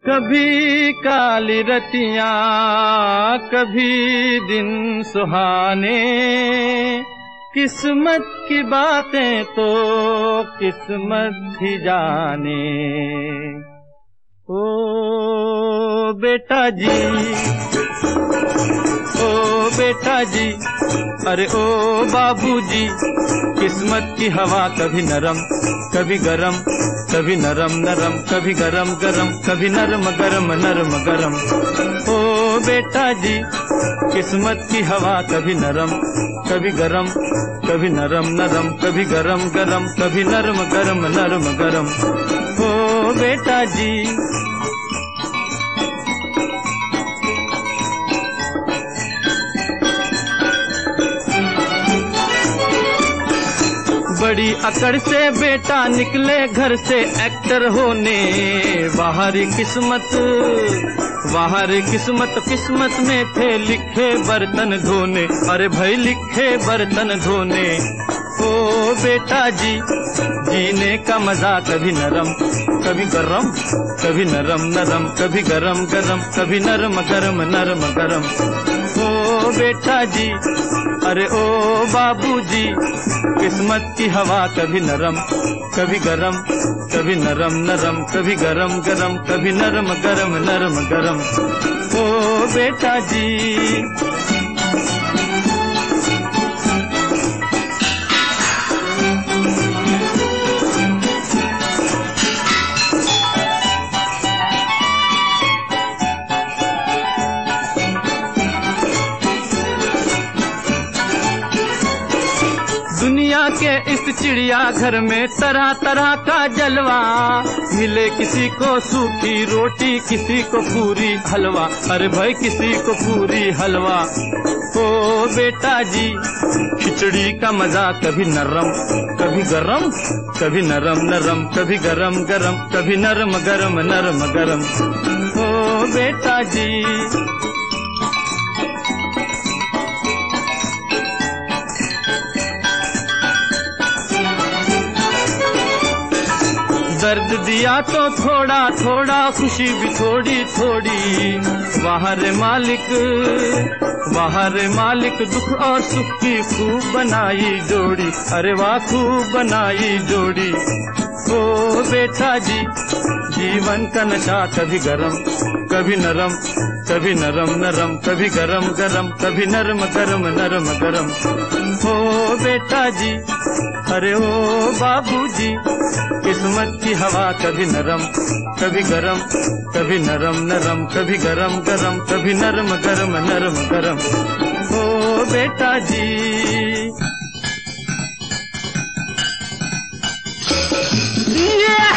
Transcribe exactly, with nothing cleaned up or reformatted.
कभी काली रतियां कभी दिन सुहाने, किस्मत की बातें तो किस्मत ही जाने। ओ बेटा जी, ओ बेटा जी, अरे ओ बाबूजी, किस्मत की हवा कभी नरम कभी गरम, कभी नरम नरम कभी गरम गरम, कभी नरम गरम नरम गरम। ओ बेटा जी, किस्मत की हवा कभी नरम कभी गरम, कभी नरम नरम कभी गरम गरम, कभी नरम गरम नरम गरम। ओ बेटा जी, बड़ी अकड़ से बेटा निकले घर से एक्टर होने, बाहरी किस्मत बाहरी किस्मत किस्मत में थे लिखे बर्तन धोने, अरे भाई लिखे बर्तन धोने। ओ बेटा जी, जीने का मजा कभी नरम कभी गरम, कभी नरम नरम कभी गरम गरम, कभी नरम गरम नरम गरम। ओ बेटा जी, अरे ओ बाबूजी, किस्मत की हवा कभी नरम कभी गरम, कभी नरम नरम कभी गरम गरम, कभी नरम गरम नरम गरम। ओ बेटा जी, दुनिया के इस चिड़िया घर में तरह तरह का जलवा, मिले किसी को सूखी रोटी किसी को पूरी हलवा, अरे भाई किसी को पूरी हलवा। ओ बेटा जी, खिचड़ी का मजा कभी नरम कभी गरम, कभी नरम नरम कभी गरम गरम, कभी नरम गरम नरम गरम। ओ बेटा जी, दर्द दिया तो थोड़ा थोड़ा, खुशी भी थोड़ी थोड़ी, बाहर मालिक बाहर मालिक दुख और सुख की खूब बनाई जोड़ी, अरे वाह खूब बनाई जोड़ी। ओ बेटा जी, जीवन का नशा कभी गरम कभी नरम, कभी नरम नरम कभी गरम गरम, कभी नरम गरम नरम गरम। ओ बेटा जी, अरे ओ बाबूजी, किस्मत की हवा कभी नरम कभी गरम, कभी नरम नरम कभी गरम गरम, कभी नरम गरम नरम गरम। ओ बेटा जी, yeah!